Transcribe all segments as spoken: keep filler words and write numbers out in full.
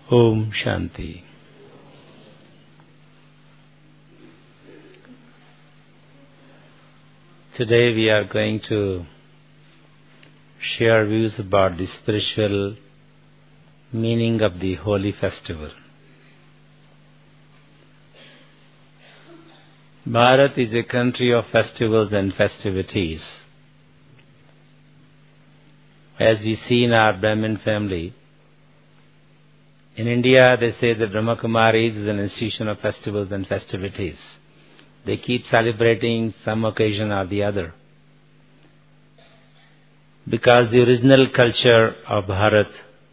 Om Shanti. Today we are going to share views about the spiritual meaning of the holy festival. Bharat is a country of festivals and festivities. As we see in our Brahmin family, in India they say that Brahma Kumaris is an institution of festivals and festivities. They keep celebrating some occasion or the other. Because the original culture of Bharat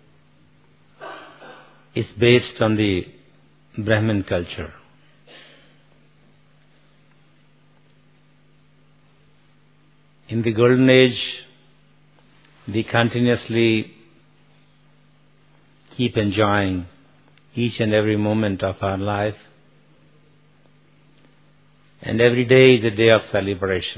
is based on the Brahmin culture. In the Golden Age, we continuously keep enjoying each and every moment of our life. And every day is a day of celebration.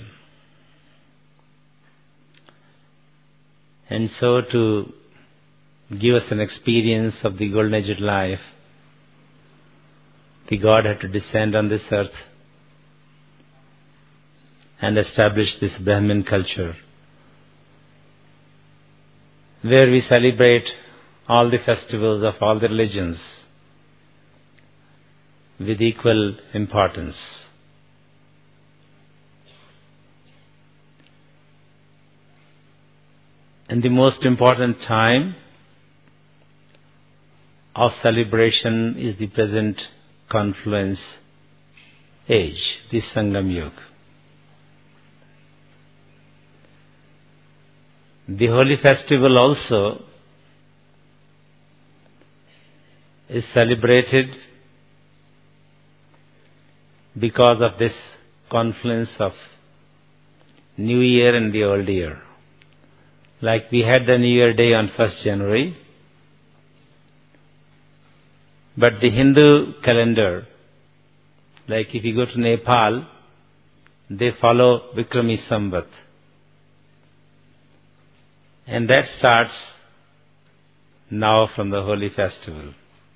And so to give us an experience of the Golden Age life, the God had to descend on this earth and establish this Brahmin culture, where we celebrate all the festivals of all the religions with equal importance. And the most important time of celebration is the present confluence age, the Sangam Yuga. The holy festival also is celebrated because of this confluence of New Year and the Old Year. Like we had the New Year Day on first January, but the Hindu calendar, like if you go to Nepal, they follow Vikrami Samvat. And that starts now from the holy festival.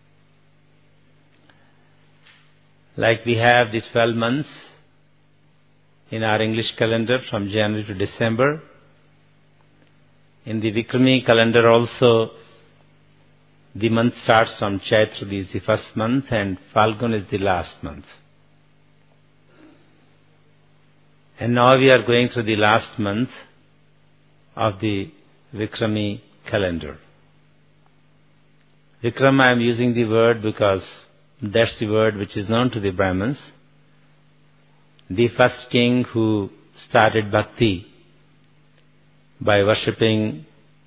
Like we have the twelve months in our English calendar from January to December. In the Vikrami calendar also, the month starts from Chaitra, is the first month, and Falgun is the last month. And now we are going through the last month of the Vikrami calendar. Vikram, I am using the word because that's the word which is known to the Brahmins. The first king who started bhakti by worshipping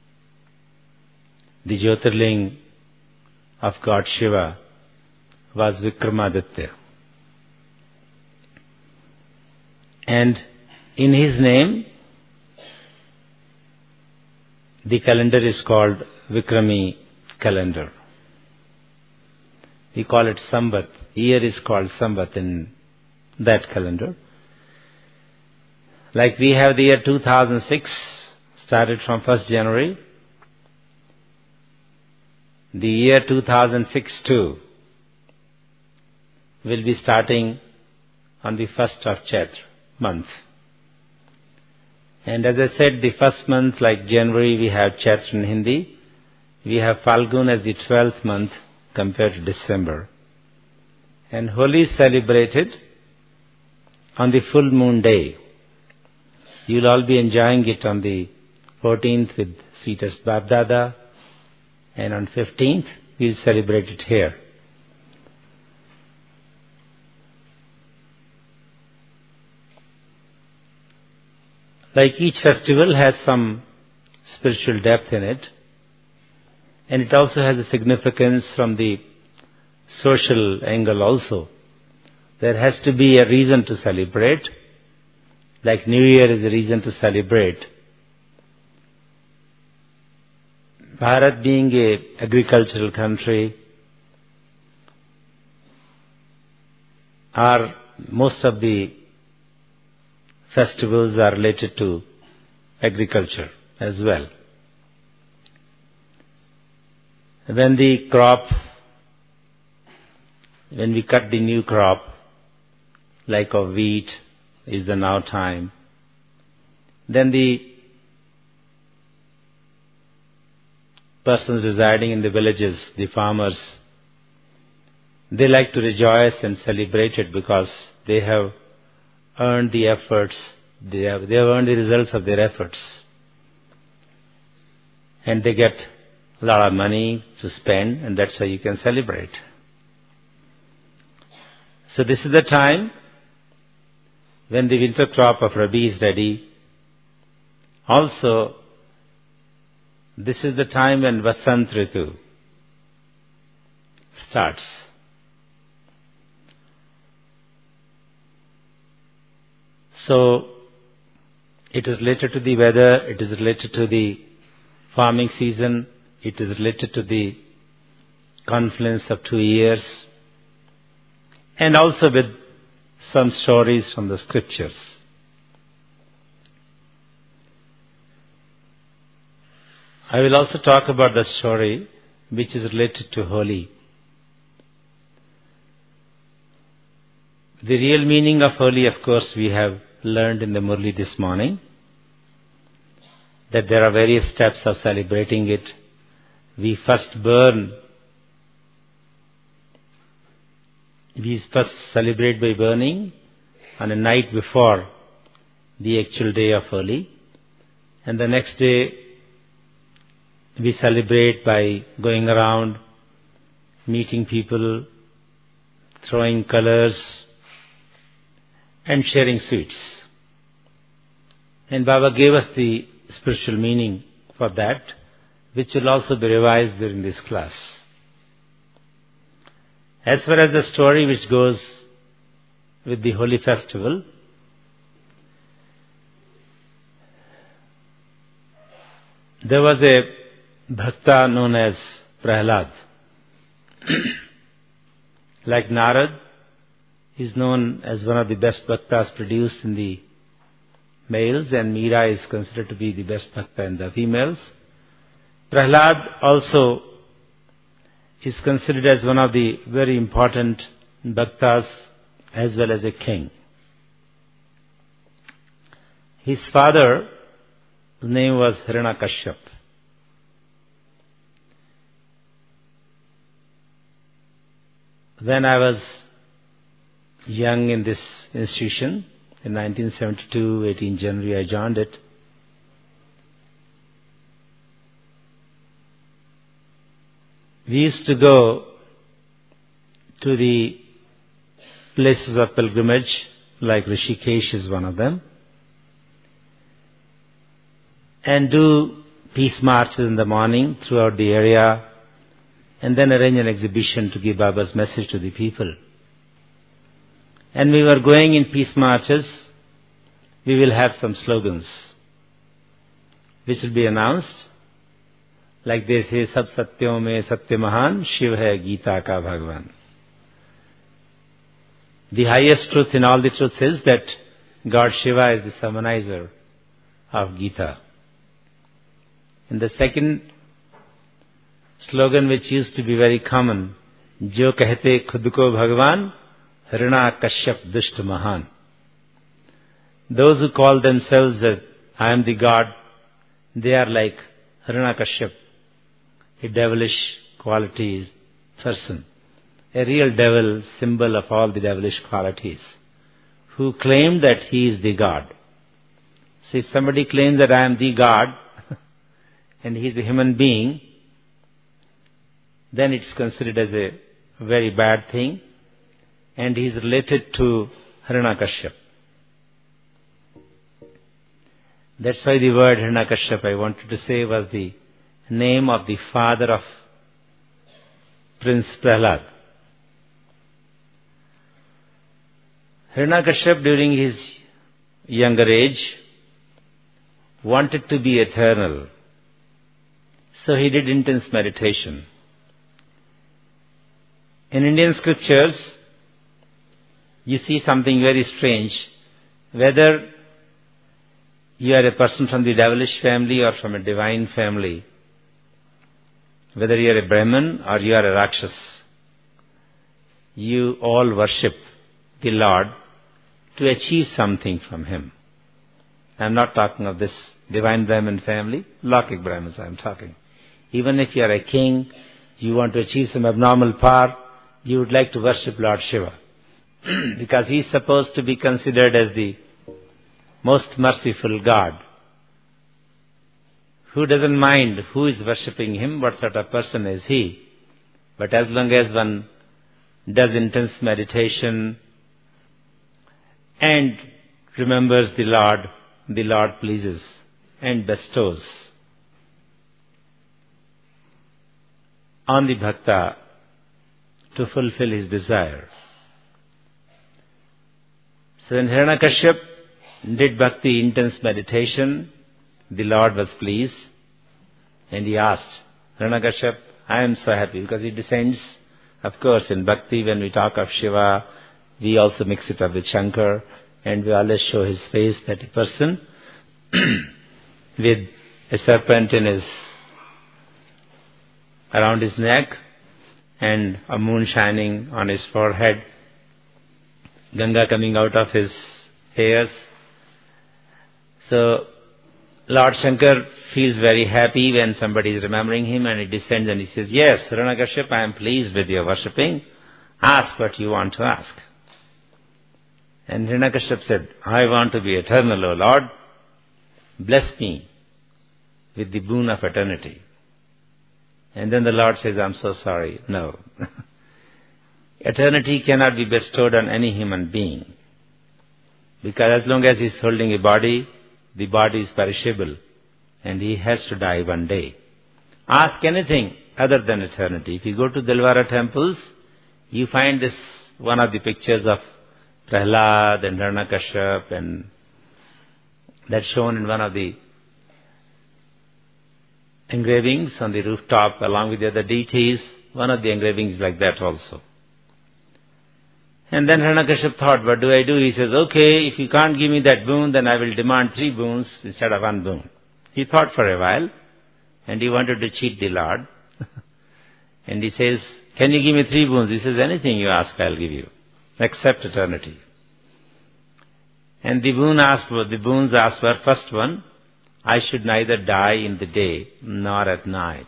the Jyotirling of God Shiva was Vikramaditya. And in his name, the calendar is called Vikrami calendar. We call it Samvat. Year is called Samvat in that calendar. Like we have the year two thousand six, started from first January. The year two thousand six too will be starting on the first of Chaitra month. And as I said, the first month, like January, we have Chaitra in Hindi. We have Falgun as the twelfth month compared to December. And Holi is celebrated on the full moon day. You'll all be enjoying it on the fourteenth with sweetest Bab-Dada, and on fifteenth we'll celebrate it here. Like each festival has some spiritual depth in it, and it also has a significance from the social angle also. There has to be a reason to celebrate, like New Year is a reason to celebrate. Bharat being a agricultural country, our most of the festivals are related to agriculture as well. When the crop when we cut the new crop, like of wheat, is the now time. Then the persons residing in the villages, the farmers, they like to rejoice and celebrate it because they have earned the efforts, they have, they have earned the results of their efforts. And they get a lot of money to spend, and that's how you can celebrate. So this is the time when the winter crop of Rabi is ready. Also, this is the time when Vasant Ritu starts. So, it is related to the weather, it is related to the farming season, it is related to the confluence of two years, and also with some stories from the scriptures. I will also talk about the story which is related to Holi. The real meaning of Holi, of course, we have learned in the Murli this morning, that there are various steps of celebrating it. We first burn, we first celebrate by burning on a night before the actual day of Holi, and the next day we celebrate by going around, meeting people, throwing colors, and sharing sweets. And Baba gave us the spiritual meaning for that, which will also be revised during this class. As far as the story which goes with the Holi festival, there was a bhakta known as Prahlad. Like Narad, he is known as one of the best bhaktas produced in the males, and Meera is considered to be the best bhakta in the females. Prahlad also is considered as one of the very important bhaktas as well as a king. His father's name was Hiranyakashyap. When I was young in this institution, in nineteen seventy-two, eighteenth January, I joined it. We used to go to the places of pilgrimage, like Rishikesh is one of them, and do peace marches in the morning throughout the area, and then arrange an exhibition to give Baba's message to the people. And we were going in peace marches, we will have some slogans which will be announced, like they say, Sab Satyom Mein Satya Mahan, Shiv Hai Gita Ka Bhagwan. The highest truth in all the truths is that God Shiva is the summonizer of Gita. And the second slogan, which used to be very common, Jo Kahte Khud Ko Bhagwan, Hiranyakashyap Dusht Mahan. Those who call themselves as I am the God, they are like Hiranyakashyap, a devilish qualities person, a real devil, symbol of all the devilish qualities, who claim that he is the God. So if somebody claims that I am the God and he is a human being, then it's considered as a very bad thing, and he is related to Hiranyakashyap. That's why the word Hiranyakashyap, I wanted to say, was the name of the father of Prince Prahlad. Hiranyakashyap, during his younger age, wanted to be eternal. So he did intense meditation. In Indian scriptures, you see something very strange. Whether you are a person from the devilish family or from a divine family, whether you are a Brahmin or you are a Rakshas, you all worship the Lord to achieve something from Him. I'm not talking of this divine Brahmin family, Lokik Brahmins I'm talking. Even if you are a king, you want to achieve some abnormal power, you would like to worship Lord Shiva. Because He is supposed to be considered as the most merciful God. Who doesn't mind who is worshipping Him, what sort of person is He. But as long as one does intense meditation and remembers the Lord, the Lord pleases and bestows on the bhakta to fulfill his desire. So when Hiranyakashipu did bhakti, intense meditation, the Lord was pleased and he asked, Hiranyakashipu, I am so happy, because he descends, of course, in bhakti when we talk of Shiva, we also mix it up with Shankar, and we always show his face, that a person with a serpent in his, around his neck, and a moon shining on his forehead, Ganga coming out of his hairs. So, Lord Shankar feels very happy when somebody is remembering him, and he descends and he says, yes, Hiranyakashipu, I am pleased with your worshipping. Ask what you want to ask. And Hiranyakashipu said, I want to be eternal, O Lord. Bless me with the boon of eternity. And then the Lord says, I'm so sorry. No. Eternity cannot be bestowed on any human being. Because as long as he is holding a body, the body is perishable. And he has to die one day. Ask anything other than eternity. If you go to Dilwara temples, you find this, one of the pictures of Prahlad and Hiranyakashipu, and that's shown in one of the engravings on the rooftop along with the other deities. One of the engravings like that also. And then Hiranyakashipu thought, what do I do? He says, okay, if you can't give me that boon, then I will demand three boons instead of one boon. He thought for a while, and he wanted to cheat the Lord. And he says, can you give me three boons? He says, anything you ask, I'll give you, except eternity. And the boon asked for, the boons asked for, first one, I should neither die in the day nor at night.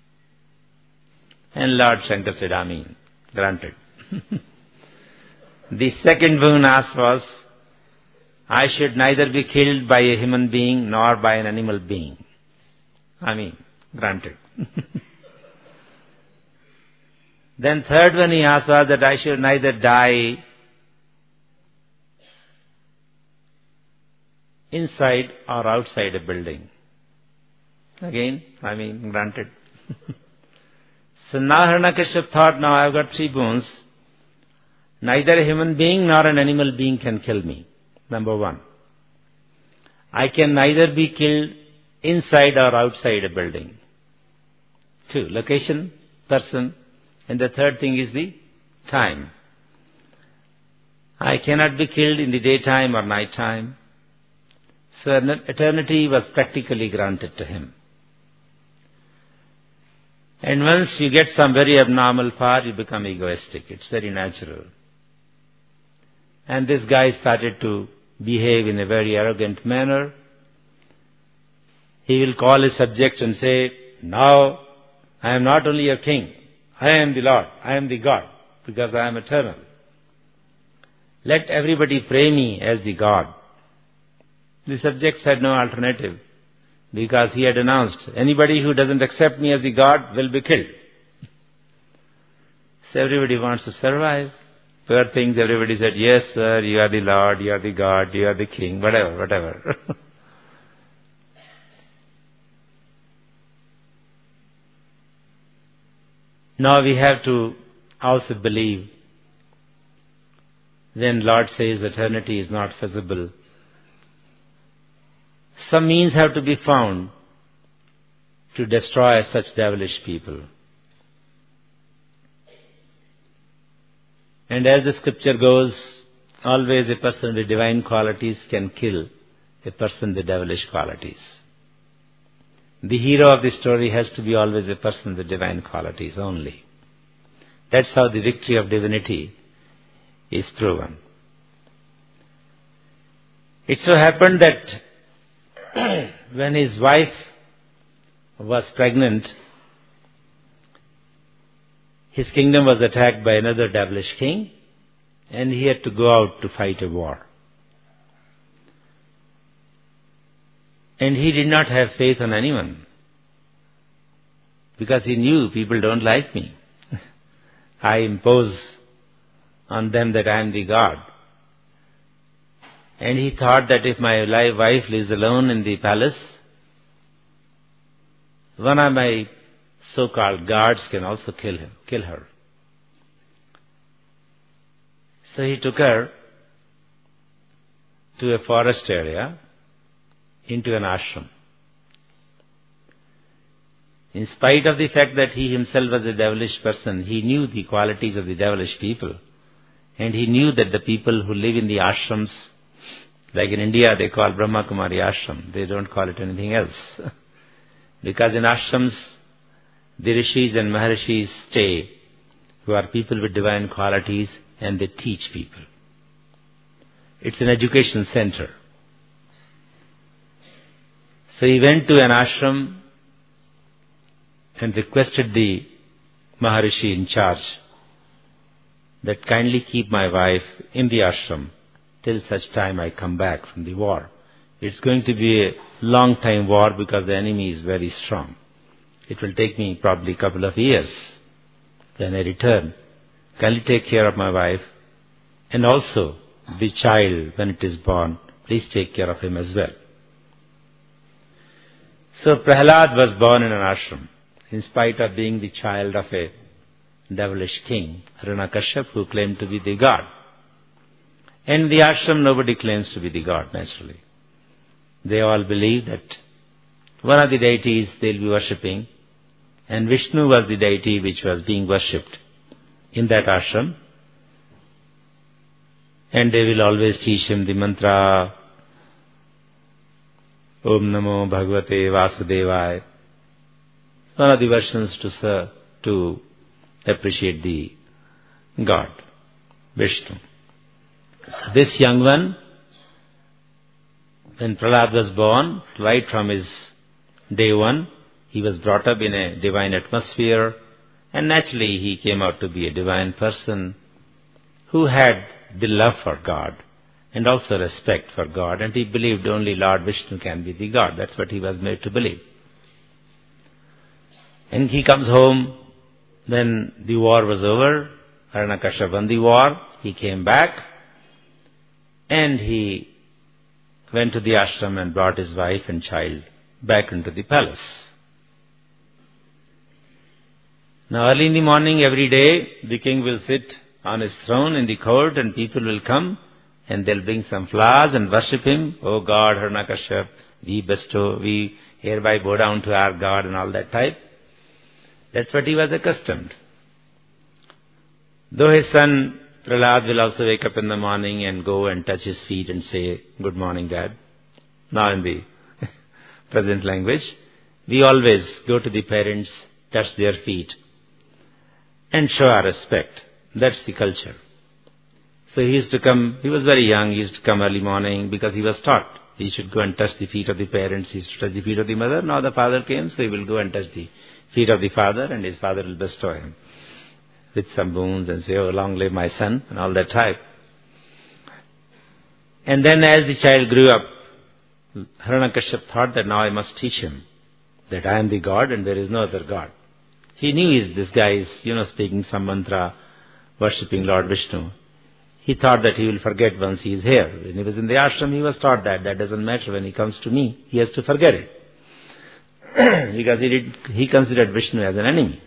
And Lord Shankar said, Amen, granted. The second boon asked was, I should neither be killed by a human being nor by an animal being. Amen, granted. Then third one he asked was that I should neither die inside or outside a building. Again, I mean, granted. So now Hiranyakashipu thought, now I've got three boons. Neither a human being nor an animal being can kill me. Number one. I can neither be killed inside or outside a building. Two, location, person. And the third thing is the time. I cannot be killed in the daytime or night time. So eternity was practically granted to him. And once you get some very abnormal power, you become egoistic. It's very natural. And this guy started to behave in a very arrogant manner. He will call his subjects and say, now I am not only a king, I am the Lord, I am the God, because I am eternal. Let everybody pray me as the God. The subjects had no alternative, because he had announced, anybody who doesn't accept me as the God will be killed. So everybody wants to survive. Poor things, everybody said, yes sir, you are the Lord, you are the God, you are the King, whatever, whatever. Now we have to also believe, when Lord says eternity is not feasible, some means have to be found to destroy such devilish people. And as the scripture goes, always a person with divine qualities can kill a person with devilish qualities. The hero of the story has to be always a person with divine qualities only. That's how the victory of divinity is proven. It so happened that when his wife was pregnant, his kingdom was attacked by another devilish king, and he had to go out to fight a war. And he did not have faith on anyone, because he knew people don't like me. I impose on them that I am the God. And he thought that if my wife lives alone in the palace, one of my so-called guards can also kill him, kill her. So he took her to a forest area, into an ashram. In spite of the fact that he himself was a devilish person, he knew the qualities of the devilish people. And he knew that the people who live in the ashrams, like in India they call Brahma Kumari ashram, they don't call it anything else. Because in ashrams, the rishis and maharishis stay, who are people with divine qualities, and they teach people. It's an education center. So he went to an ashram and requested the Maharishi in charge that kindly keep my wife in the ashram till such time I come back from the war. It's going to be a long time war because the enemy is very strong. It will take me probably a couple of years. Then I return. Kindly take care of my wife, and also the child when it is born, please take care of him as well. So Prahlad was born in an ashram, in spite of being the child of a devilish king, Hiranyakashipu, who claimed to be the god. And in the ashram nobody claims to be the god, naturally. They all believe that one of the deities they will be worshipping, and Vishnu was the deity which was being worshipped in that ashram. And they will always teach him the mantra, Om Namo Bhagavate Vasudevaya. One of the versions to serve, to appreciate the God, Vishnu. This young one, when Prahlad was born, right from his day one, he was brought up in a divine atmosphere, and naturally he came out to be a divine person who had the love for God and also respect for God, and he believed only Lord Vishnu can be the God. That's what he was made to believe. And he comes home, then the war was over, Hiranyakashipu won the war, he came back, and he went to the ashram and brought his wife and child back into the palace. Now early in the morning every day, the king will sit on his throne in the court, and people will come and they'll bring some flowers and worship him. Oh God, Hiranyakashipu, we bestow, we hereby bow down to our God, and all that type. That's what he was accustomed. Though his son Prahlad will also wake up in the morning and go and touch his feet and say, Good morning, Dad. Now in the present language, we always go to the parents, touch their feet, and show our respect. That's the culture. So he used to come, he was very young, he used to come early morning because he was taught he should go and touch the feet of the parents, he used to touch the feet of the mother. Now the father came, so he will go and touch the feet of the father, and his father will bestow him with some boons and say, oh, long live my son, and all that type. And then as the child grew up, Hiranyakashipu thought that now I must teach him that I am the God and there is no other God. He knew he's, this guy is, you know, speaking some mantra, worshipping Lord Vishnu. He thought that he will forget once he is here. When he was in the ashram, he was taught that. That doesn't matter. When he comes to me, he has to forget it. Because he, did, he considered Vishnu as an enemy.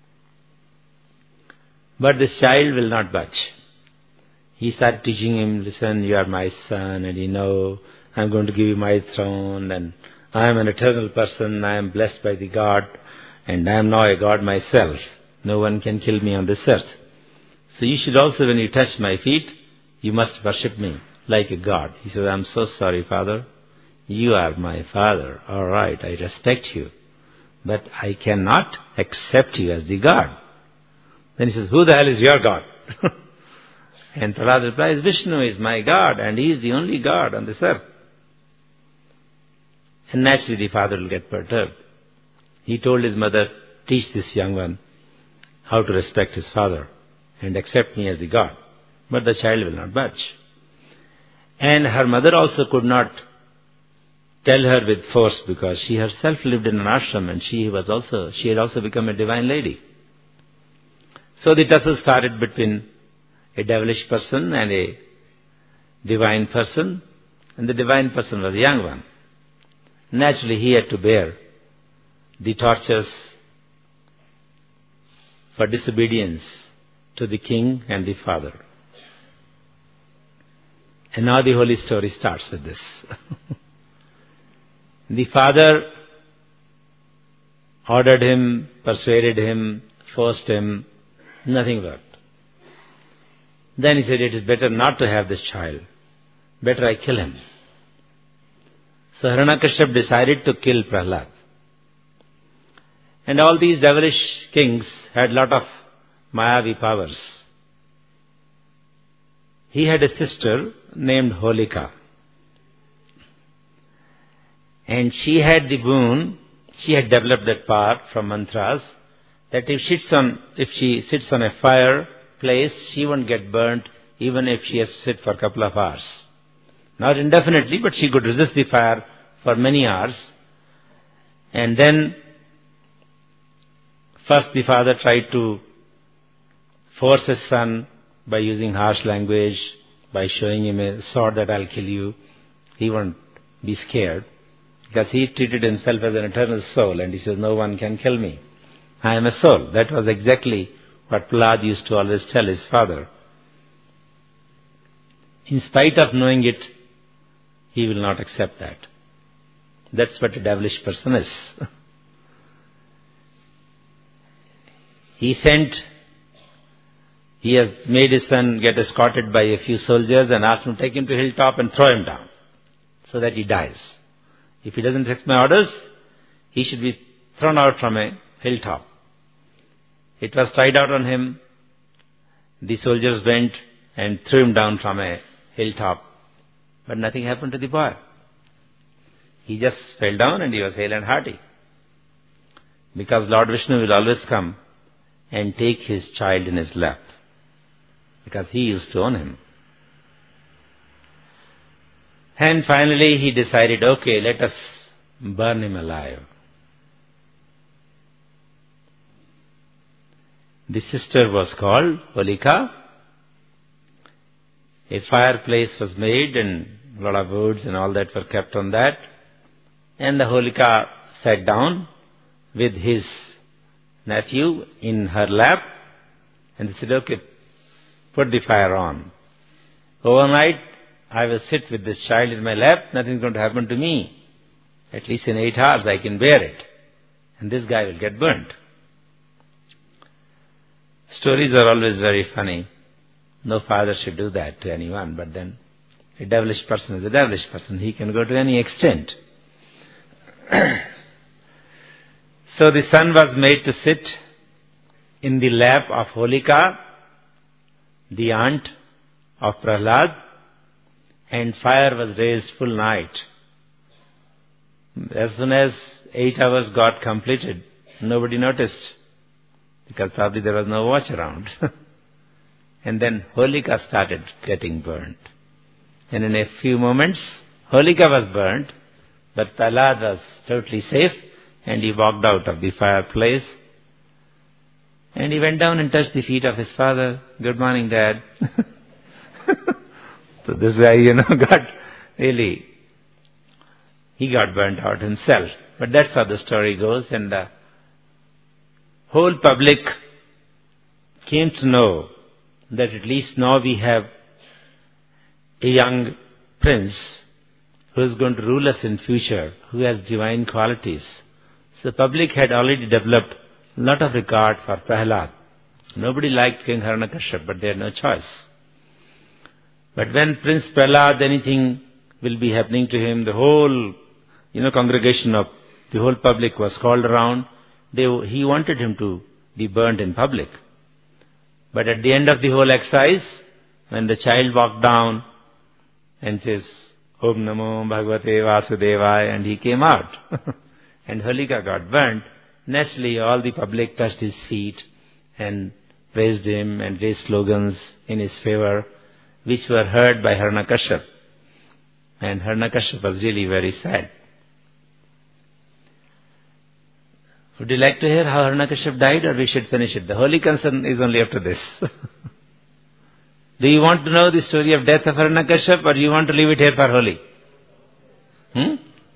But this child will not budge. He started teaching him, listen, you are my son, and you know, I am going to give you my throne, and I am an eternal person, I am blessed by the God, and I am now a God myself. No one can kill me on this earth. So you should also, when you touch my feet, you must worship me like a God. He said, I am so sorry, Father. You are my father. All right, I respect you. But I cannot accept you as the God. Then he says, who the hell is your God? And Prahlad replies, Vishnu is my God, and he is the only God on this earth. And naturally the father will get perturbed. He told his mother, teach this young one how to respect his father and accept me as the God. But the child will not budge. And her mother also could not tell her with force, because she herself lived in an ashram and she was also, she had also become a divine lady. So the tussle started between a devilish person and a divine person, and the divine person was a young one. Naturally, he had to bear the tortures for disobedience to the king and the father. And now the holy story starts with this. The father ordered him, persuaded him, forced him, nothing worked. Then he said, it is better not to have this child. Better I kill him. So Hiranyakashipu decided to kill Prahlad. And all these devilish kings had lot of Mayavi powers. He had a sister named Holika. And she had the boon, she had developed that power from mantras, that if she sits on, if she sits on a fire place, she won't get burnt even if she has to sit for a couple of hours. Not indefinitely, but she could resist the fire for many hours. And then, first the father tried to force his son by using harsh language, by showing him a sword that I'll kill you. He won't be scared, because he treated himself as an eternal soul, and he says, no one can kill me. I am a soul. That was exactly what Prahlad used to always tell his father. In spite of knowing it, he will not accept that. That's what a devilish person is. He sent, he has made his son get escorted by a few soldiers and asked him to take him to a hilltop and throw him down so that he dies. If he doesn't take my orders, he should be thrown out from a hilltop. It was tried out on him. The soldiers went and threw him down from a hilltop. But nothing happened to the boy. He just fell down and he was hale and hearty. Because Lord Vishnu will always come and take his child in his lap. Because he used to own him. And finally he decided, okay, let us burn him alive. The sister was called Holika. A fireplace was made and a lot of woods and all that were kept on that. And the Holika sat down with his nephew in her lap, and they said, okay, put the fire on. Overnight, I will sit with this child in my lap, nothing's going to happen to me. At least in eight hours I can bear it. And this guy will get burnt. Stories are always very funny. No father should do that to anyone, but then a devilish person is a devilish person. He can go to any extent. So the son was made to sit in the lap of Holika, the aunt of Prahlad, and fire was raised full night. As soon as eight hours got completed, nobody noticed, because probably there was no watch around. And then Holika started getting burnt. And in a few moments, Holika was burnt, but Prahlad was totally safe, and he walked out of the fireplace. And he went down and touched the feet of his father. Good morning, Dad. So this guy, you know, got really, he got burnt out himself. But that's how the story goes, and the whole public came to know that at least now we have a young prince who is going to rule us in future, who has divine qualities. So the public had already developed a lot of regard for Prahlad. Nobody liked King Hiranyakashipu, but they had no choice. But when Prince Prahlad, anything will be happening to him, the whole, you know, congregation of the whole public was called around. They, he wanted him to be burned in public. But at the end of the whole exercise, when the child walked down and says, Om Namo Bhagavate Vasudevaya, and he came out, and Holika got burnt, naturally all the public touched his feet and praised him and raised slogans in his favor, which were heard by Hiranyakashipu. And Hiranyakashipu was really very sad. Would you like to hear how Hiranyakashipu died, or we should finish it? The holy concern is only after this. Do you want to know the story of death of Hiranyakashipu, or do you want to leave it here for holy? Hmm?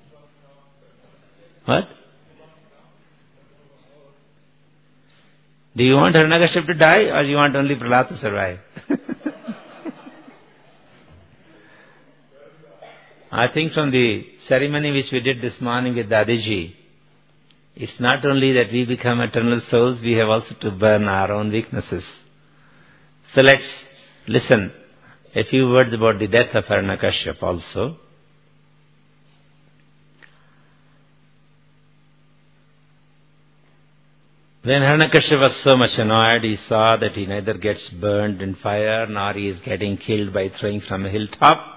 What? Do you want Hiranyakashipu to die, or do you want only Prahlad to survive? I think from the ceremony which we did this morning with Dadiji, it's not only that we become eternal souls, we have also to burn our own weaknesses. So let's listen a few words about the death of Hiranyakashipu also. When Hiranyakashipu was so much annoyed, he saw that he neither gets burned in fire, nor he is getting killed by throwing from a hilltop.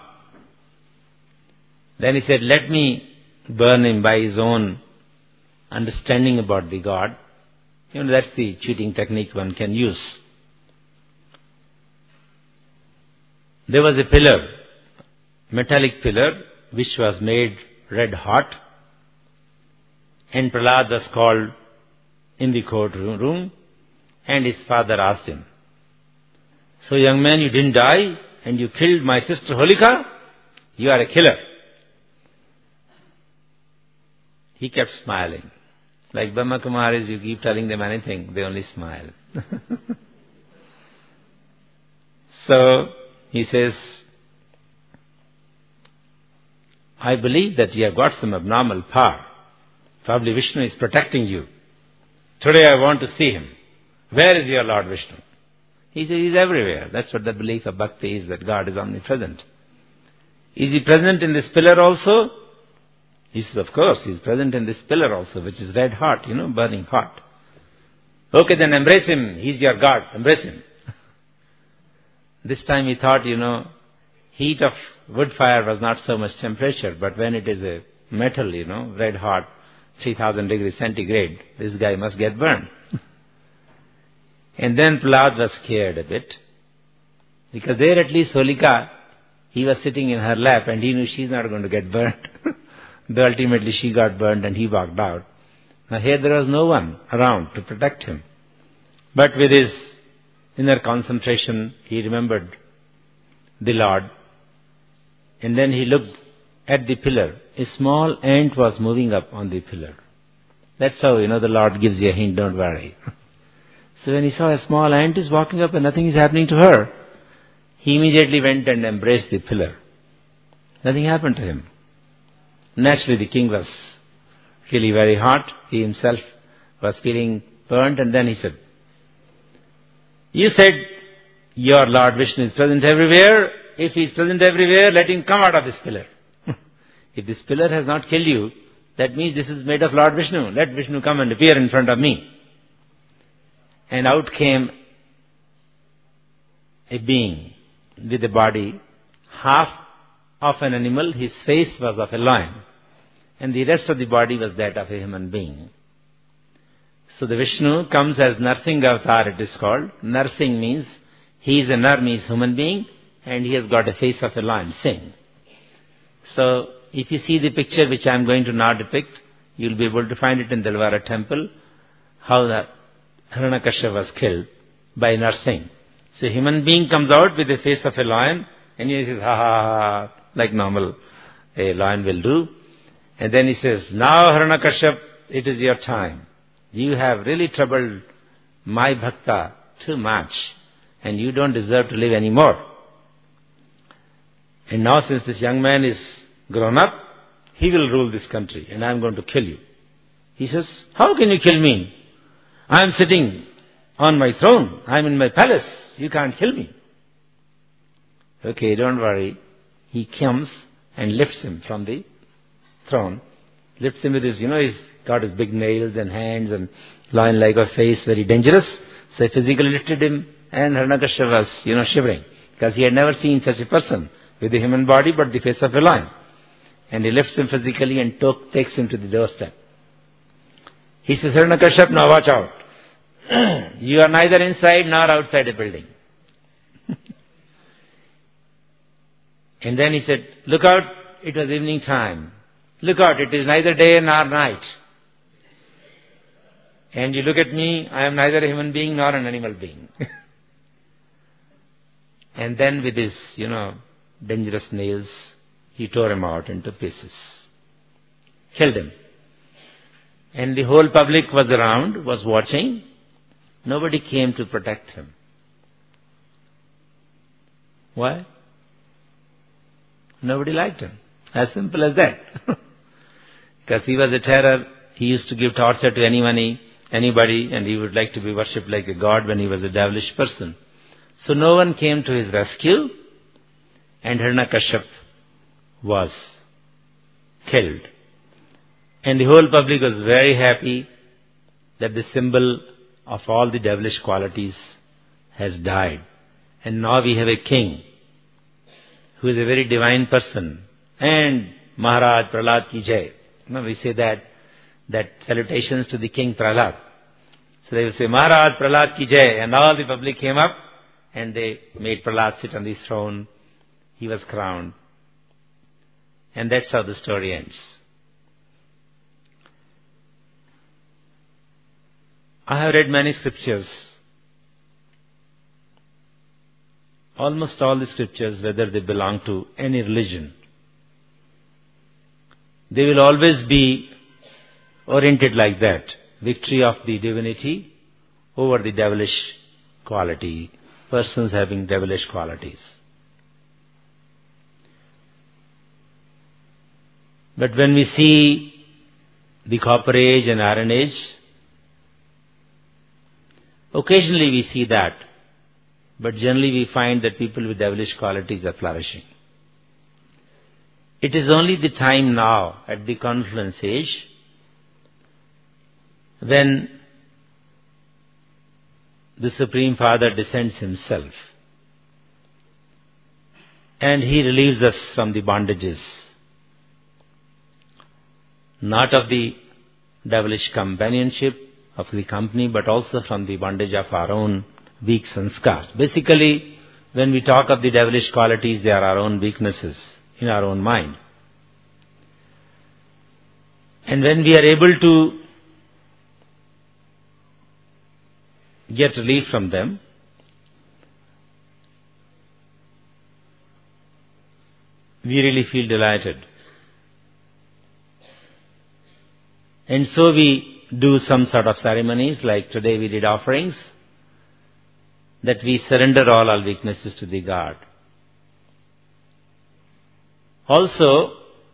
Then he said, let me burn him by his own understanding about the God. You know, that's the cheating technique one can use. There was a pillar, metallic pillar, which was made red hot, and Prahlad was called in the courtroom, and his father asked him, so young man, you didn't die, and you killed my sister Holika? You are a killer. He kept smiling. Like Brahma Kumaris, you keep telling them anything, they only smile. So, he says, I believe that you have got some abnormal power. Probably Vishnu is protecting you. Today I want to see him. Where is your Lord Vishnu? He says, he is everywhere. That's what the belief of bhakti is, that God is omnipresent. Is he present in this pillar also? He says, of course, he is present in this pillar also, which is red hot, you know, burning hot. Okay, then embrace him. He is your God. Embrace him. This time he thought, you know, heat of wood fire was not so much temperature, but when it is a metal, you know, red hot, three thousand degrees centigrade, this guy must get burned. And then Prahlad was scared a bit, because there at least Holika, he was sitting in her lap and he knew she's not going to get burnt. Though ultimately she got burned and he walked out. Now here there was no one around to protect him. But with his inner concentration, he remembered the Lord. And then he looked at the pillar. A small ant was moving up on the pillar. That's how, you know, the Lord gives you a hint, don't worry. So when he saw a small ant is walking up and nothing is happening to her, he immediately went and embraced the pillar. Nothing happened to him. Naturally, the king was really very hot. He himself was feeling burnt, and then he said, you said your Lord Vishnu is present everywhere. If he is present everywhere, let him come out of this pillar. If this pillar has not killed you, that means this is made of Lord Vishnu. Let Vishnu come and appear in front of me. And out came a being with a body, half of an animal, his face was of a lion, and the rest of the body was that of a human being. So the Vishnu comes as Narsingh Avatar, it is called. Narsingh means, he is a Nar, means human being, and he has got a face of a lion, Singh. So, if you see the picture which I am going to now depict, you will be able to find it in the Delvara temple, how the Hiranyakashipu was killed by Narsingh. So a human being comes out with the face of a lion, and he says, ha ha ha, like normal a lion will do. And then he says, now Hiranyakashipu, it is your time. You have really troubled my bhakta too much, and you don't deserve to live anymore. And now since this young man is grown up, he will rule this country, and I am going to kill you. He says, how can you kill me? I am sitting on my throne. I am in my palace. You can't kill me. Okay, don't worry. He comes and lifts him from the throne. Lifts him with his, you know, he's got his big nails and hands and lion-like a face, very dangerous. So he physically lifted him, and Hiranyakashipu was, you know, shivering, because he had never seen such a person with a human body but the face of a lion. And he lifts him physically and took, takes him to the doorstep. He says, Hiranyakashipu, now watch out. You are neither inside nor outside a building. And then he said, look out, it was evening time. Look out, it is neither day nor night. And you look at me, I am neither a human being nor an animal being. And then with his, you know, dangerous nails, he tore him out into pieces. Killed him. And the whole public was around, was watching. Nobody came to protect him. Why? Nobody liked him. As simple as that. Because he was a terror. He used to give torture to anyone, anybody, and he would like to be worshipped like a god when he was a devilish person. So no one came to his rescue, and Hiranyakashipu was killed. And the whole public was very happy that the symbol of all the devilish qualities has died. And now we have a king who is a very divine person. And Maharaj Prahlad ki jai. No, we say that, that salutations to the king Prahlad. So they will say, Maharaj Prahlad ki jai. And all the public came up and they made Prahlad sit on the throne. He was crowned. And that's how the story ends. I have read many scriptures. Almost all the scriptures, whether they belong to any religion, they will always be oriented like that. Victory of the divinity over the devilish quality. Persons having devilish qualities. But when we see the Copper Age and Iron Age, occasionally we see that. But generally we find that people with devilish qualities are flourishing. It is only the time now, at the confluence age, when the Supreme Father descends himself and he relieves us from the bondages, not of the devilish companionship of the company, but also from the bondage of our own weak sanskars. Basically, when we talk of the devilish qualities, they are our own weaknesses in our own mind. And when we are able to get relief from them, we really feel delighted. And so we do some sort of ceremonies, like today we did offerings, that we surrender all our weaknesses to the God. Also,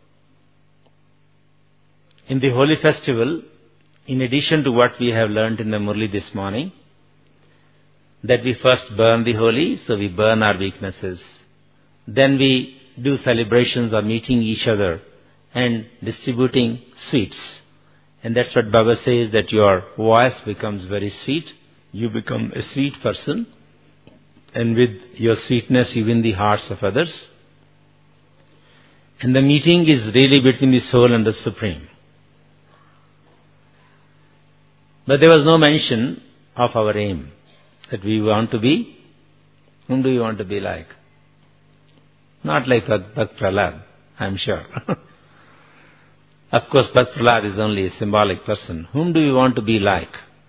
in the holy festival, in addition to what we have learnt in the Murli this morning, that we first burn the holy, so we burn our weaknesses. Then we do celebrations of meeting each other and distributing sweets. And that's what Baba says, that your voice becomes very sweet. You become a sweet person. And with your sweetness, you win the hearts of others. And the meeting is really between the soul and the Supreme. But there was no mention of our aim, that we want to be. Whom do you want to be like? Not like Bhakt Prahlad, I'm sure. Of course, Bhakt Prahlad is only a symbolic person. Whom do you want to be like?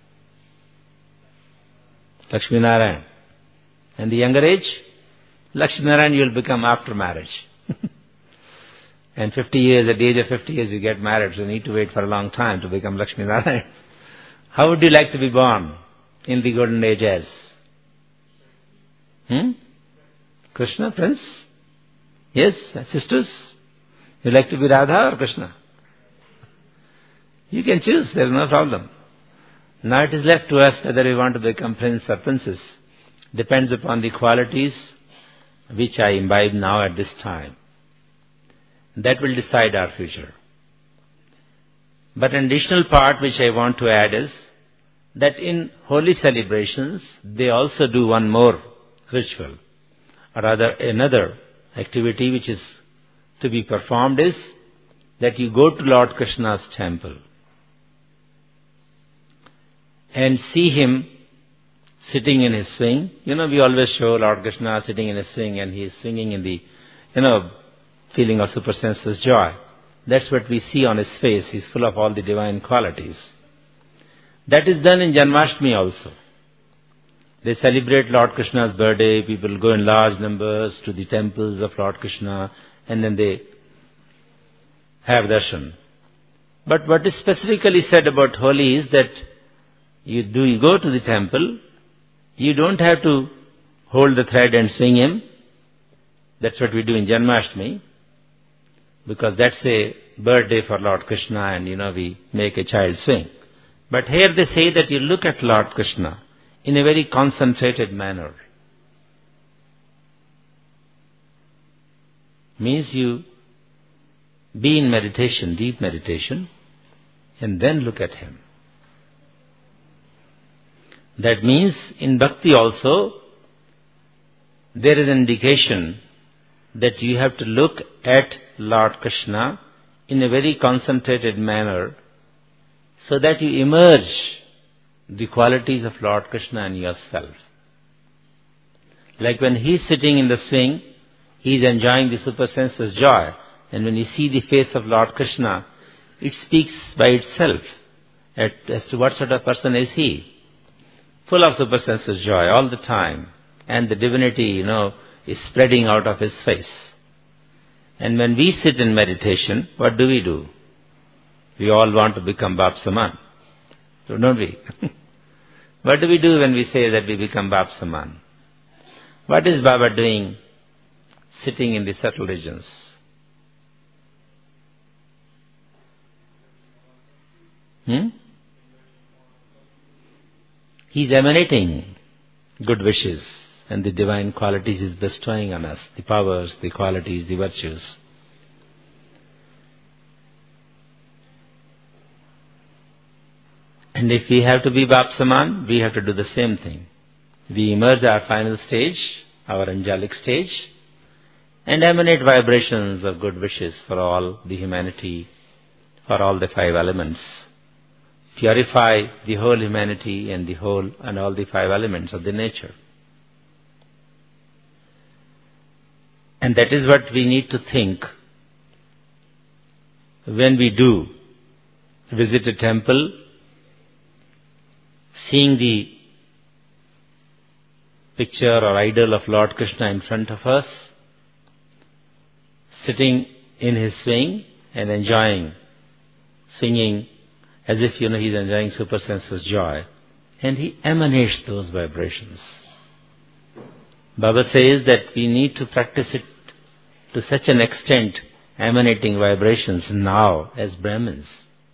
Lakshmi Narayan. And the younger age? Lakshmi Narayan you will become after marriage. And fifty years, at the age of fifty years you get married, so you need to wait for a long time to become Lakshmi Narayan. How would you like to be born in the golden age as? Hmm? Krishna, Prince? Yes, sisters? You like to be Radha or Krishna? You can choose, there is no problem. Now it is left to us whether we want to become Prince or Princess. Depends upon the qualities which I imbibe now at this time. That will decide our future. But an additional part which I want to add is that in holy celebrations, they also do one more ritual, or rather another activity which is to be performed is that you go to Lord Krishna's temple and see him sitting in his swing. You know, we always show Lord Krishna sitting in his swing and he is swinging in the, you know, feeling of supersensuous joy. That's what we see on his face. He's full of all the divine qualities. That is done in Janmashtami also. They celebrate Lord Krishna's birthday. People go in large numbers to the temples of Lord Krishna and then they have darshan. But what is specifically said about Holi is that you do you go to the temple, you don't have to hold the thread and swing him. That's what we do in Janmashtami, because that's a birthday for Lord Krishna and, you know, we make a child swing. But here they say that you look at Lord Krishna in a very concentrated manner. Means you be in meditation, deep meditation, and then look at him. That means in bhakti also, there is an indication that you have to look at Lord Krishna in a very concentrated manner so that you emerge the qualities of Lord Krishna in yourself. Like when he is sitting in the swing, he is enjoying the supersensuous joy. And when you see the face of Lord Krishna, it speaks by itself at, as to what sort of person is he. Full of supersensuous joy all the time. And the divinity, you know, is spreading out of his face. And when we sit in meditation, what do we do? We all want to become Bap Saman. Don't we? What do we do when we say that we become Bap Saman? What is Baba doing sitting in the subtle regions? Hmm? He is emanating good wishes and the divine qualities is bestowing on us, the powers, the qualities, the virtues. And if we have to be Bap Saman, we have to do the same thing. We emerge our final stage, our angelic stage, and emanate vibrations of good wishes for all the humanity, for all the five elements. Purify the whole humanity and the whole and all the five elements of the nature. And that is what we need to think when we do visit a temple, seeing the picture or idol of Lord Krishna in front of us, sitting in his swing and enjoying, singing as if, you know, he is enjoying supersensuous joy. And he emanates those vibrations. Baba says that we need to practice it to such an extent, emanating vibrations now as Brahmins.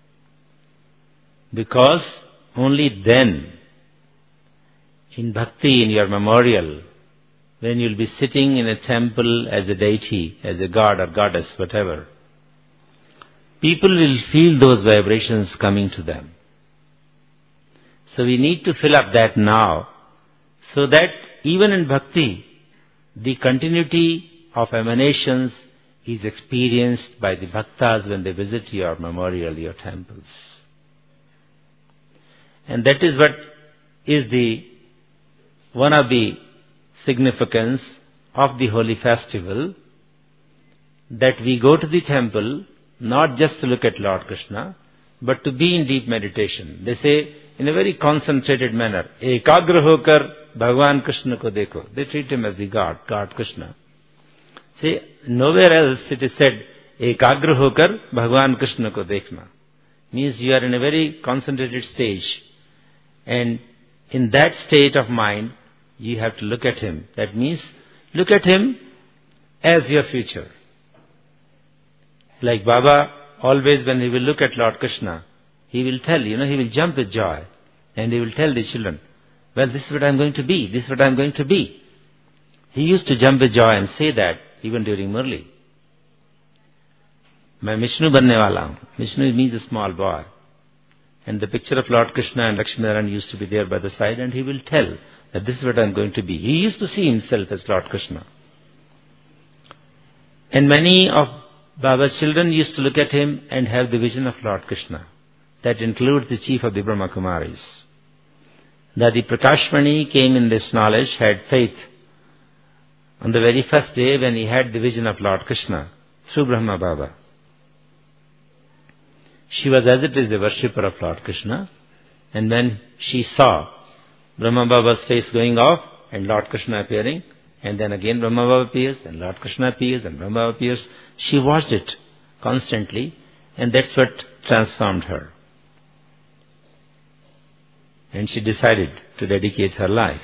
Because only then, in bhakti, in your memorial, when you'll be sitting in a temple as a deity, as a god or goddess, whatever, people will feel those vibrations coming to them. So we need to fill up that now, so that even in bhakti, the continuity of emanations is experienced by the bhaktas when they visit your memorial, your temples. And that is what is the one of the significance of the holy festival, that we go to the temple not just to look at Lord Krishna, but to be in deep meditation. They say in a very concentrated manner, ekagra hokar Bhagwan Krishna ko dekho. They treat him as the God, God Krishna. See, nowhere else it is said, ekagra hokar Bhagwan Krishna ko dekhna. Means you are in a very concentrated stage. And in that state of mind, you have to look at him. That means, look at him as your future. Like Baba, always when he will look at Lord Krishna, he will tell, you know, he will jump with joy. And he will tell the children, well, this is what I am going to be, this is what I am going to be. He used to jump with joy and say that even during Murli. मैं विष्णु बनने वाला हूँ. Vishnu means a small boy. And the picture of Lord Krishna and Lakshminarayan used to be there by the side, and he will tell that this is what I am going to be. He used to see himself as Lord Krishna. And many of Baba's children used to look at him and have the vision of Lord Krishna. That includes the chief of the Brahma Kumaris. That the Prakashmani came in this knowledge, had faith on the very first day when he had the vision of Lord Krishna through Brahma Baba. She was as it is a worshipper of Lord Krishna, and when she saw Brahma Baba's face going off and Lord Krishna appearing, and then again Brahma Baba appears, and Lord Krishna appears, and Brahma Baba appears, she watched it constantly, and that's what transformed her. And she decided to dedicate her life.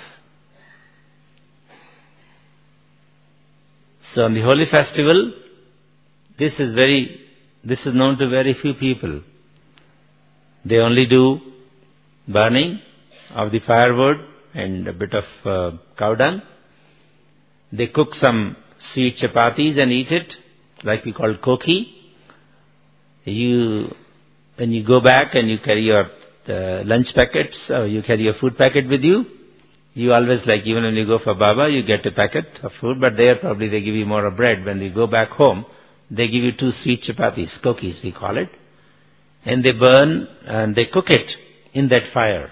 So on the holy festival, this is very, this is known to very few people. They only do burning of the firewood and a bit of uh, cow dung. They cook some sweet chapatis and eat it, like we call koki. You, when you go back and you carry your uh, lunch packets, or you carry your food packet with you, you always like, even when you go for Baba, you get a packet of food, but there probably they give you more of bread. When you go back home, they give you two sweet chapatis, kokis we call it, and they burn and they cook it in that fire.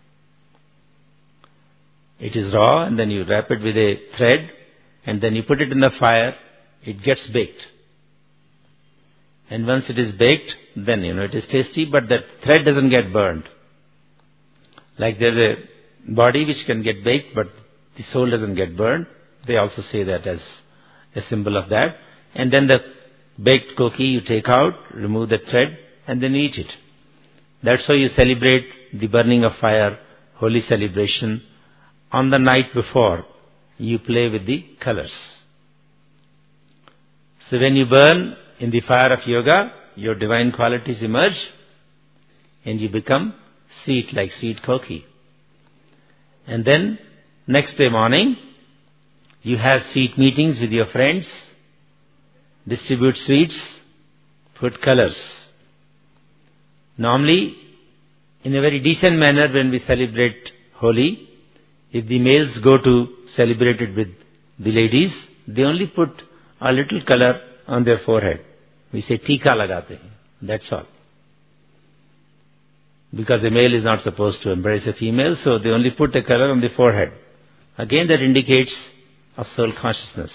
It is raw, and then you wrap it with a thread, and then you put it in the fire, it gets baked. And once it is baked, then you know it is tasty, but that thread doesn't get burned. Like there's a body which can get baked, but the soul doesn't get burned. They also say that as a symbol of that. And then the baked koki you take out, remove the thread, and then eat it. That's how you celebrate the burning of fire, holy celebration. On the night before, you play with the colors. So when you burn in the fire of yoga, your divine qualities emerge and you become sweet like sweet koki. And then next day morning, you have sweet meetings with your friends, distribute sweets, put colors. Normally, in a very decent manner when we celebrate Holi, if the males go to celebrate it with the ladies, they only put a little color on their forehead. We say tika lagate hain. That's all. Because a male is not supposed to embrace a female, so they only put a color on the forehead. Again, that indicates of soul consciousness.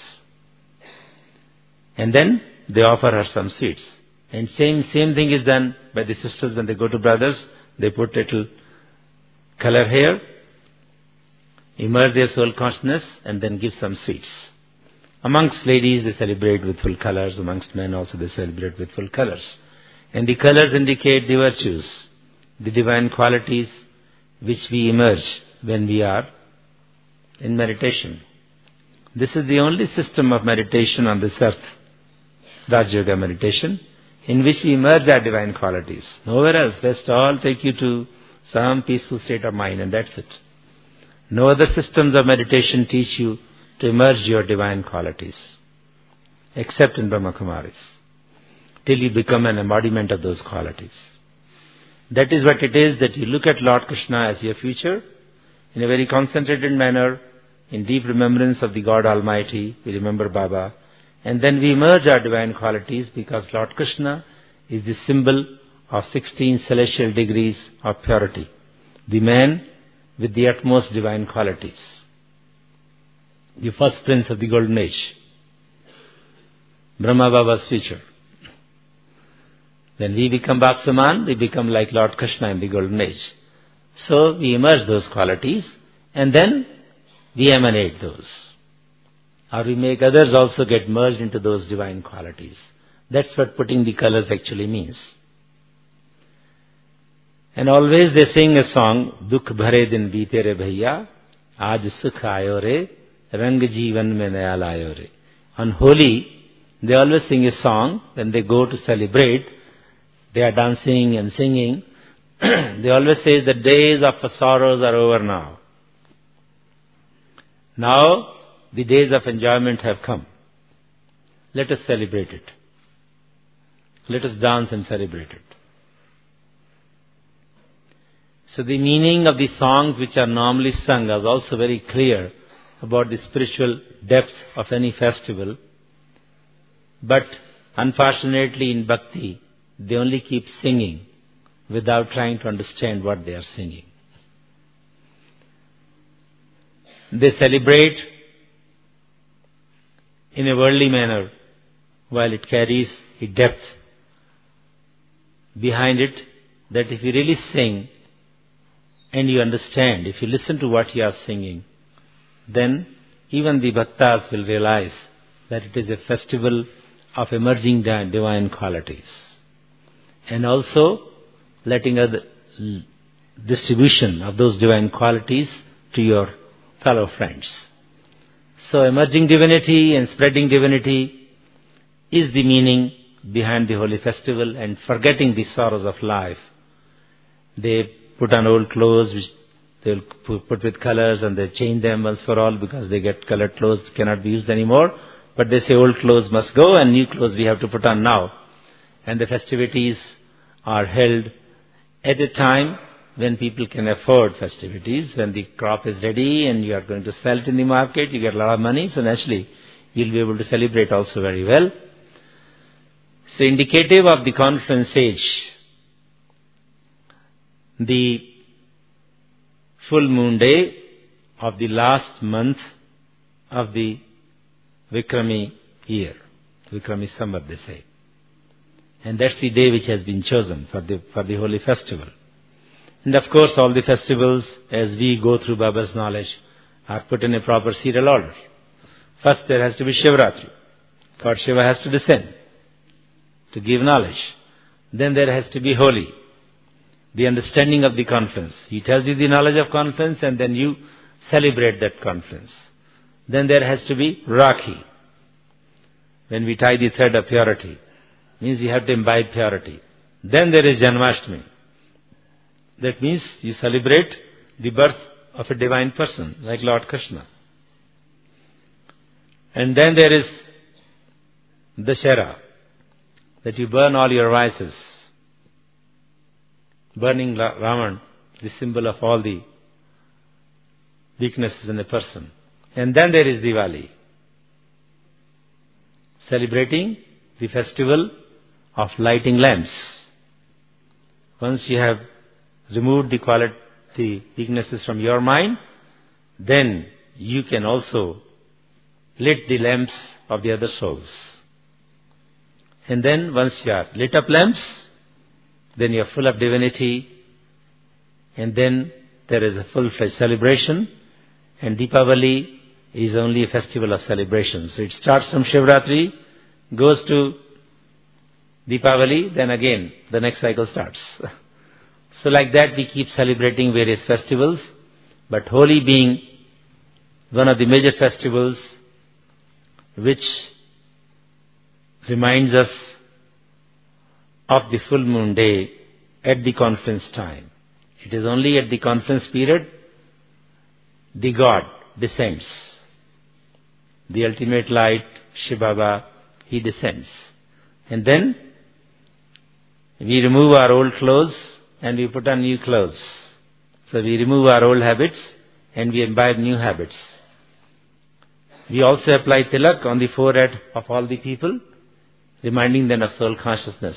And then they offer her some sweets. And same same thing is done by the sisters when they go to brothers. They put little color here, immerse their soul consciousness, and then give some sweets. Amongst ladies, they celebrate with full colors. Amongst men also, they celebrate with full colors. And the colors indicate the virtues, the divine qualities which we emerge when we are in meditation. This is the only system of meditation on this earth, Raj Yoga meditation, in which we emerge our divine qualities. Nowhere else. Rest all take you to some peaceful state of mind, and that's it. No other systems of meditation teach you to emerge your divine qualities, except in Brahma Kumaris, till you become an embodiment of those qualities. That is what it is, that you look at Lord Krishna as your future, in a very concentrated manner, in deep remembrance of the God Almighty. We remember Baba, and then we emerge our divine qualities, because Lord Krishna is the symbol of sixteen celestial degrees of purity, the man with the utmost divine qualities, the first prince of the golden age, Brahma Baba's future. When we become Bhaksaman, we become like Lord Krishna in the golden age. So we emerge those qualities, and then we emanate those. Or we make others also get merged into those divine qualities. That's what putting the colors actually means. And always they sing a song, Dukh bhare din beete re bhaiya, aaj sukh aayo re, rang jeevan mein naya laayo re. On Holi, they always sing a song when they go to celebrate. They are dancing and singing. They always say the days of sorrows are over now. Now the days of enjoyment have come. Let us celebrate it. Let us dance and celebrate it. So the meaning of the songs which are normally sung is also very clear about the spiritual depth of any festival. But unfortunately in bhakti, they only keep singing without trying to understand what they are singing. They celebrate in a worldly manner while it carries a depth behind it that if you really sing and you understand, if you listen to what you are singing, then even the bhaktas will realize that it is a festival of emerging divine qualities. And also letting a distribution of those divine qualities to your fellow friends. So emerging divinity and spreading divinity is the meaning behind the holy festival, and forgetting the sorrows of life. They put on old clothes which they will put with colors, and they change them once for all because they get colored clothes cannot be used anymore. But they say old clothes must go and new clothes we have to put on now. And the festivities are held at a time when people can afford festivities, when the crop is ready and you are going to sell it in the market, you get a lot of money, so naturally you'll be able to celebrate also very well. So indicative of the confluence age, the full moon day of the last month of the Vikrami year, Vikrami Samvat they say. And that's the day which has been chosen for the, for the holy festival. And of course all the festivals, as we go through Baba's knowledge, are put in a proper serial order. First there has to be Shivratri. God Shiva has to descend to give knowledge. Then there has to be Holi, the understanding of the confluence. He tells you the knowledge of confluence and then you celebrate that confluence. Then there has to be Rakhi, when we tie the thread of purity. Means you have to imbibe purity. Then there is Janmashtami. That means you celebrate the birth of a divine person like Lord Krishna. And then there is Dashera, that you burn all your vices. Burning Ravan, the symbol of all the weaknesses in a person. And then there is Diwali, celebrating the festival of lighting lamps. Once you have removed the quality, the weaknesses from your mind, then you can also lit the lamps of the other souls. And then once you are lit up lamps, then you are full of divinity, and then there is a full-fledged celebration, and Deepavali is only a festival of celebration. So it starts from Shivratri, goes to Deepavali, then again the next cycle starts. So like that we keep celebrating various festivals, but Holi being one of the major festivals which reminds us of the full moon day at the confluence time. It is only at the confluence period the God descends. The ultimate light, Shiv Baba, he descends. And then we remove our old clothes and we put on new clothes. So we remove our old habits and we imbibe new habits. We also apply tilak on the forehead of all the people, reminding them of soul consciousness.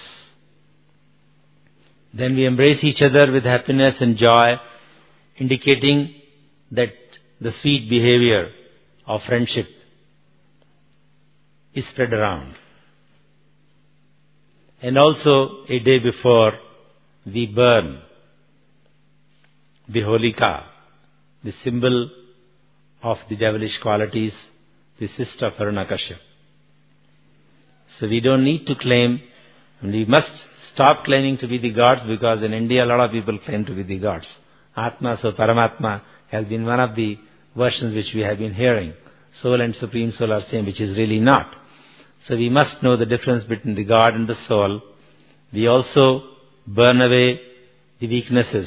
Then we embrace each other with happiness and joy, indicating that the sweet behavior of friendship is spread around. And also a day before we burn the Holika, the symbol of the devilish qualities, the sister of Hiranyakashipu. So we don't need to claim, and we must stop claiming to be the gods, because in India a lot of people claim to be the gods. Atma, so Paramatma has been one of the versions which we have been hearing. Soul and Supreme Soul are same, which is really not. So we must know the difference between the God and the soul. We also burn away the weaknesses.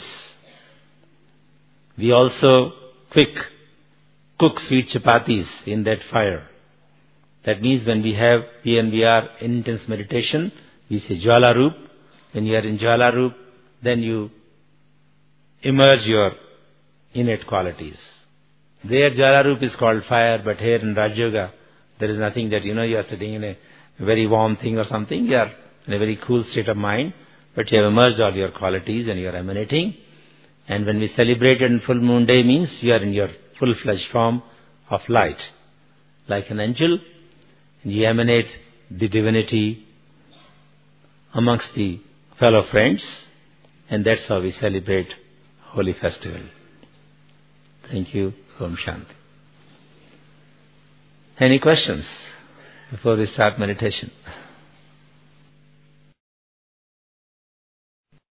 We also quick cook sweet chapatis in that fire. That means when we have, when we are in intense meditation, we say Jwala Roop. When you are in Jwala Roop, then you emerge your innate qualities. There Jalarup is called fire, but here in Raj Yoga, there is nothing that, you know, you are sitting in a very warm thing or something. You are in a very cool state of mind, but you have emerged all your qualities and you are emanating. And when we celebrate on full moon day means you are in your full-fledged form of light. Like an angel, you emanate the divinity amongst the fellow friends, and that's how we celebrate Holy Festival. Thank you. Om Shanti. Any questions before we start meditation?